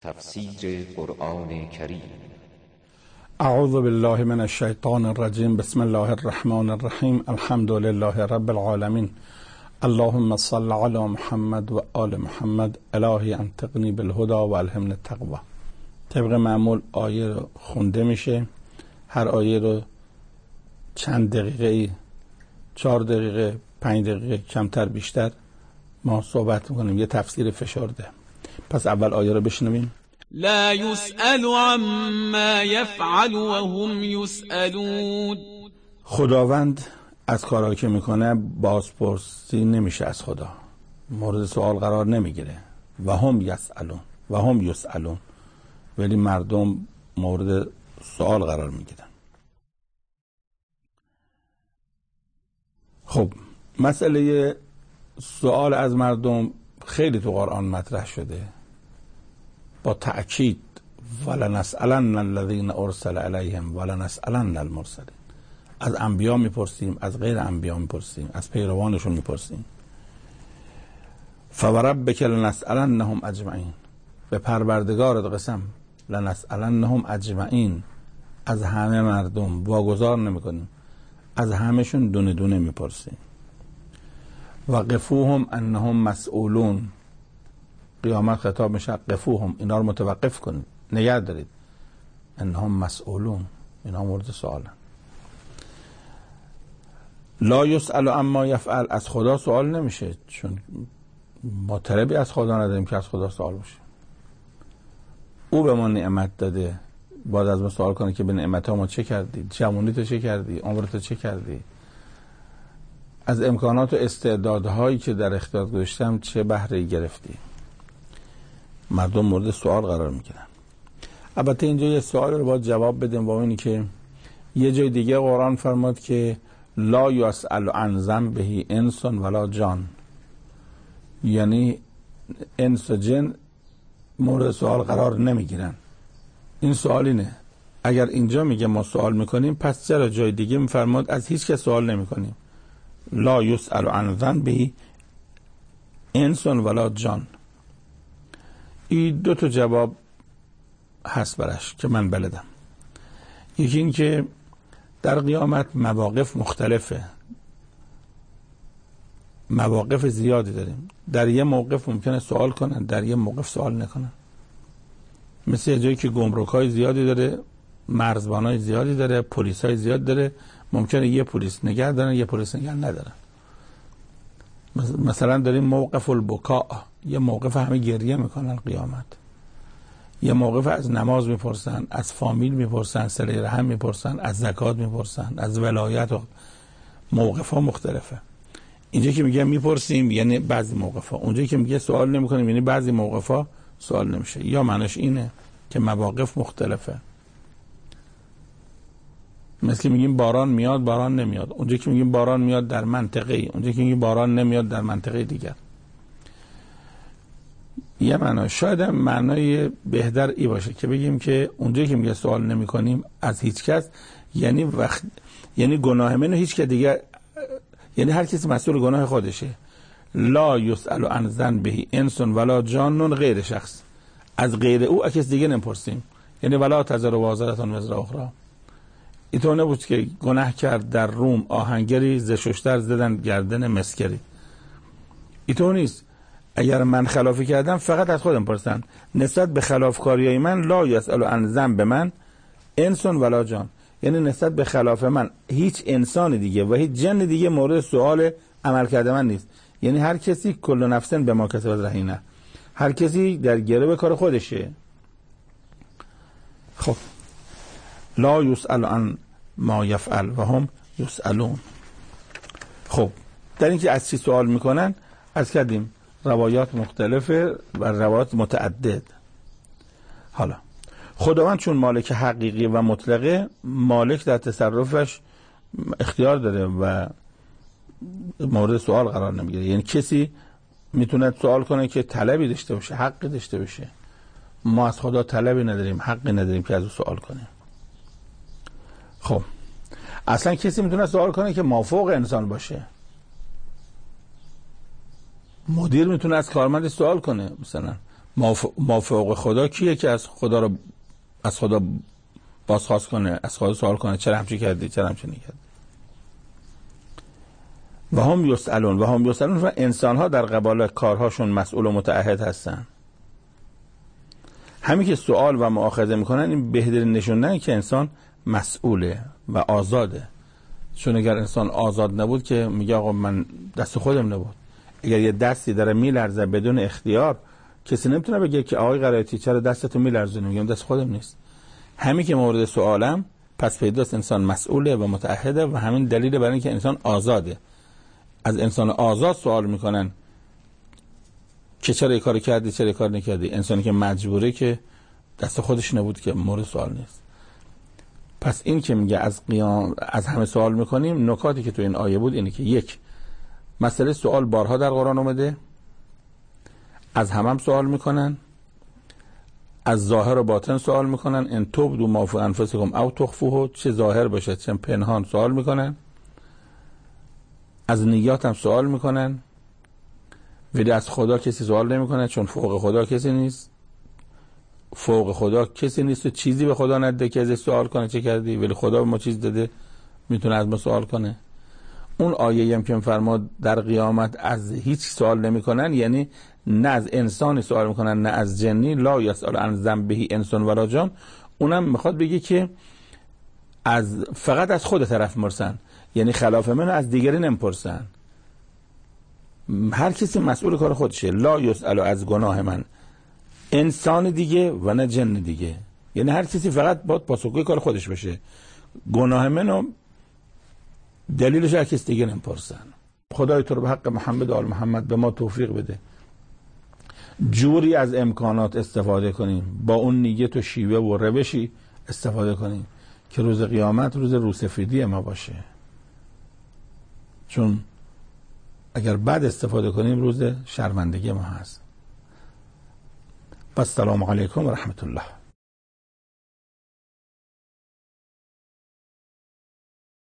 تفسیر قرآن کریم. اعوذ بالله من الشیطان الرجیم. بسم الله الرحمن الرحیم. الحمد لله رب العالمین. اللهم صل علی محمد و آل محمد. الهی انطقنی بالهدى و الهمنی التقوی. طبق معمول آیه رو خونده میشه. هر آیه رو چند دقیقه، 4 دقیقه، 5 دقیقه، کمتر بیشتر ما صحبت میکنیم. یه تفسیر فشرده. پس اول آیه رو بشنویم. لا يسأل عما يفعل وهم يسألون. خداوند از کارهایی که میکنه بازپرسی نمیشه از خدا، مورد سوال قرار نمیگیره. و هم یسألون ولی مردم مورد سوال قرار میگیرن. خب مسئله سوال از مردم خیلی تو قرآن مطرح شده با تأکید ولنسألن الذین ارسل الیهم ولنسألن المرسلین. از انبیا میپرسیم، از غیر انبیا میپرسیم، از پیروانشون میپرسیم. فوربک لنسألنهم اجمعین. به پروردگارت قسم لنسألنهم اجمعین، از همه مردم واگذار نمیکنیم، از همهشون دونه دونه میپرسیم. وقفوهم انهم مسئولون. قیامت خطاب میشه قفوهم، اینا رو متوقف کنید، نگه دارید. انهم مسئولون، اینا مورد سوالن. لا یسأل عما یفعل. از خدا سوال نمیشه، چون ما طلبی از خدا نداریم که از خدا سوال بشه. او به ما نعمت داده، باید از ما سوال کنه که به نعمت ها ما چه کردی؟ جوانی تو چه کردی؟ عمرت چه کردی؟ از امکانات و استعدادهایی که در اختیار گذاشتم چه بهره‌ای گرفتی؟ مردم مورد سوال قرار میگیرن. البته اینجا یه سوال رو باید جواب بدیم، با اینی که یه جای دیگه قرآن فرماد که لا یسأل عن ذنبه انس ولا جان، یعنی انس و جن مورد سوال قرار نمیگیرن. این سوال اینه، اگر اینجا میگه ما سوال میکنیم، پس چرا جای دیگه میفرماد از هیچ کس سوال نمیکنیم؟ لا یسأل عن ذنبه انس ولا جان. این 2 تا جواب هست برش که من بلدم. یکی این که در قیامت مواقف مختلفه، مواقف زیادی داریم. در یه موقف ممکنه سوال کنن، در یه موقف سوال نکنن. مثل جایی که گمرک‌های زیادی داره، مرزبان‌های زیادی داره، پلیس‌های زیاد داره، ممکنه یه پلیس نگه دارن، یه پلیس نگه ندارن. مثلا داریم موقف البکاء، یه موقف همه گریه میکنن قیامت. یه موقف از نماز میپرسن، از فامیل میپرسن، صله رحم میپرسن، از زکات میپرسن، از ولایت. و موقف ها مختلفه. اینجا که میگه میپرسیم یعنی بعضی موقف ها، اونجا که میگه سوال نمیکنیم یعنی بعضی موقف ها سوال نمیشه. یا معنیش اینه که مواقف مختلفه. مثل میگیم باران میاد باران نمیاد، اونجا که میگیم باران میاد در منطقه ای، اونجا که میگیم باران نمیاد در منطقه دیگر. یه معنی، شاید معنای بهتر ای باشه که بگیم که اونجا که میگه سوال نمی کنیم از هیچ کس، یعنی یعنی گناه منو هیچ که دیگه، یعنی هر کسی مسئول گناه خودشه. لا یسأل عن ذنبه انس ولا جان غیر شخص. از غیر او کس دیگه نمیپرسیم. یعنی ولا تزر وازرة وزر اخرى. اینطور نبود که گناه کرد در روم آهنگری ز ششتر زدن گردن مسکری. اینطور نیست. اگر من خلافی کردم فقط از خودم پرسن. نسبت به خلافکاریای من لا یسأل عن ذنب من انس ولا جان، یعنی نسبت به خلاف من هیچ انسان دیگه و هیچ جن دیگه مورد سوال عمل کرده من نیست. یعنی هر کسی کل نفس بما کسبت رهینه، هر کسی در گره کار خودشه. خب لا یسأل عن ما یفعل و هم یسألون. خب در اینکه از چی سوال میکنن از کردیم روایات مختلفه و روایات متعدد. حالا خداوند چون مالک حقیقی و مطلقه، مالک در تصرفش اختیار داره و مورد سوال قرار نمیگیره. یعنی کسی میتونه سوال کنه که طلبی داشته باشه، حقی داشته باشه. ما از خدا طلبی نداریم، حقی نداریم که از او سوال کنیم. خب اصلا کسی میتونه سوال کنه که مافوق انسان باشه. مدیر میتونه از کارمند سوال کنه، مثلا ما فوق خدا کیه که از خدا بازخواست کنه، از خدا سوال کنه چرا همچی کردی، چرا همچی نکردی؟ و هم یسألون و انسان ها در قبال کارهاشون مسئول و متعهد هستن. همین که سوال و مؤاخذه میکنن این بهترین نشونه که انسان مسئوله و آزاده. چون اگر انسان آزاد نبود که میگه آقا من دست خودم نبود. اگر یه دستی داره میلرزه بدون اختیار، کسی نمیتونه بگه که آقای قرائتی چرا دستتو میلرزونی، میگم دست خودم نیست. همین که مورد سوالم، پس پیداست انسان مسئوله و متعهده و همین دلیل برای اینکه انسان آزاده. از انسان آزاد سوال میکنن که چرا کاری کردی، چرا کار نکردی. انسانی که مجبوره که دست خودش نبود که مورد سوال نیست. پس این که میگه از همه سوال میکنیم، نکاتی که تو این آیه بود اینه که یک، مسئله سوال بارها در قرآن اومده، از هم سوال میکنن، از ظاهر و باطن سوال میکنن، ان تبدوا ما فی انفسکم او تخفوه، چه ظاهر باشه چه پنهان سوال میکنن، از نیات هم سوال میکنن. ولی از خدا کسی سوال نمیکنه چون فوق خدا کسی نیست. فوق خدا کسی نیست و چیزی به خدا نده که ازش سوال کنه چه کردی، ولی خدا به ما چیز داده میتونه از ما سوال کنه. اون آیه هم که فرمود در قیامت از هیچ سوال نمیکنن، یعنی نه از انسانی سوال میکنن نه از جنی. لا یسأل عن ذنبه انس ولا جان. اونم میخواد بگه که فقط از خود طرف مرسن، یعنی خلاف من از دیگری نمیپرسن. هر کسی مسئول کار خودشه. لا یسأل از گناه من انسان دیگه و نه جن دیگه، یعنی هر کسی فقط باید پاسخگوی کار خودش بشه. گناه منو دلیلش هر کسی دیگه نمیپرسن. خدای تو رو به حق محمد و آل محمد به ما توفیق بده جوری از امکانات استفاده کنیم، با اون نیت و شیوه و روشی استفاده کنیم که روز قیامت روز روسفیدی ما باشه. چون اگر بد استفاده کنیم روز شرمندگی ما هست. السلام علیکم و رحمت الله.